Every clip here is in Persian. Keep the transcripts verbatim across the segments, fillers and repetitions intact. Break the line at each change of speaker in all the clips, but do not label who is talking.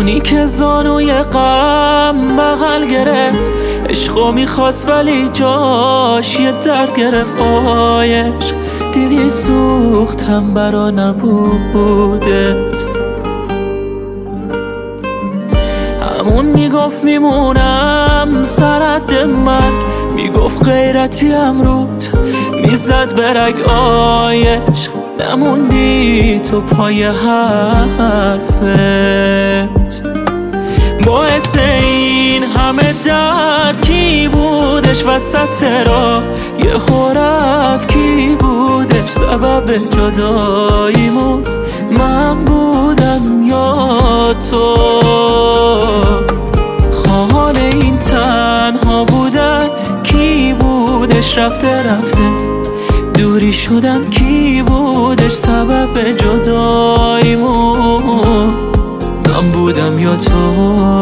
همونی که زانوی غم بغل گرفت، عشقو میخواست ولی جاش یه درد گرفت. آی عشق دیدی سوختم برا نبودت. همون میگفت میمونم سرد مرگ، میگفت غیرتی امروت میزد برگ. آی عشق نموندی تو پای حرفت. باعث این همه درد کی بودش وسط راه؟ یه رفت کی بودش سبب جداییمون؟ من بودم یا تو؟ خواهان این تنها بودن کی بودش؟ رفته رفته دوری شدن کی بودش سبب جداییمون؟ من بودم یا تو؟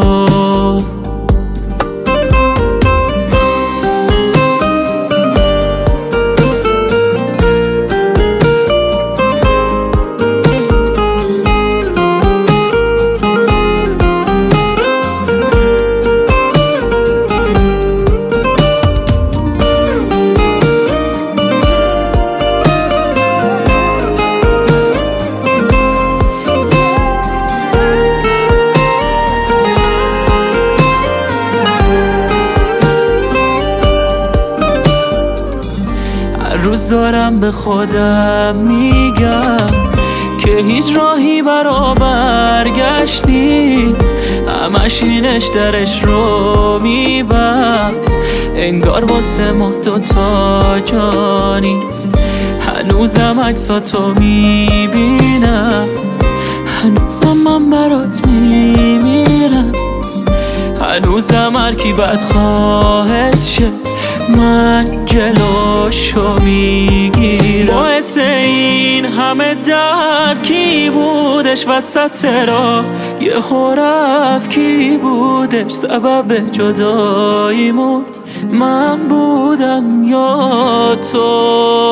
روز دارم به خودم میگم که هیچ راهی برا برگشت نیست. همش اینش درش رو میبست، انگار واسه ما دوتا جا نیست. هنوزم عکساتو میبینم، هنوزم من برات میمیرم، هنوزم هر کی بد خواهد شه من جلوشو میگیرم. باعث این همه درد کی بودش وسط راه؟ یه رفت کی بودش سبب جداییمون؟ من بودم یا تو؟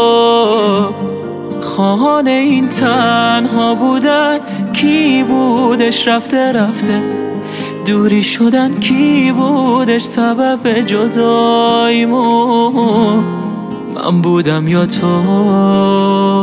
خواهان این تنها بودن کی بودش؟ رفته رفته دوری شدن کی بودش سبب جداییمون؟ من بودم یا تو؟